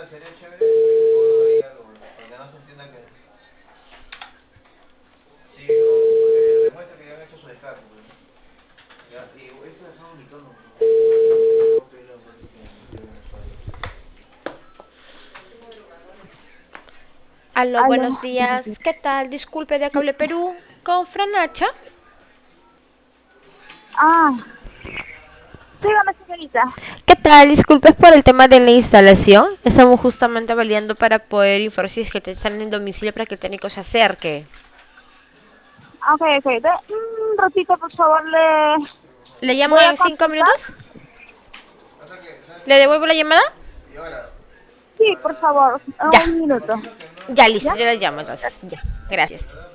sería chévere que pongan ahí algo, para que no se entienda que... Sí, no, porque demuestra que ya han hecho su descargo, pues, ¿no? Ya, y esto dejamos mi tono, ¿no? Tengo que ir a ver que me los padres. Aló, Aló. buenos días. ¿Qué tal? Disculpe de Cable Perú. ¿Con Franacha? Ah, dígame, señorita. ¿Qué tal? Disculpe por el tema de la instalación. Estamos justamente validando para poder informar si es que te están en el domicilio para que el técnico se acerque. Ok, ok. Un ratito, por favor, le ¿Le llamo voy a en 5 minutos? consultar. Pasa que, ¿sabes qué ¿Le pasa? devuelvo la llamada? Y ahora, Sí, por para... favor, Ya. un Me minuto. imagino que no Ya, necesitas listo. ¿Ya? Yo nada le más, llamo ¿no? entonces. Ya. Gracias.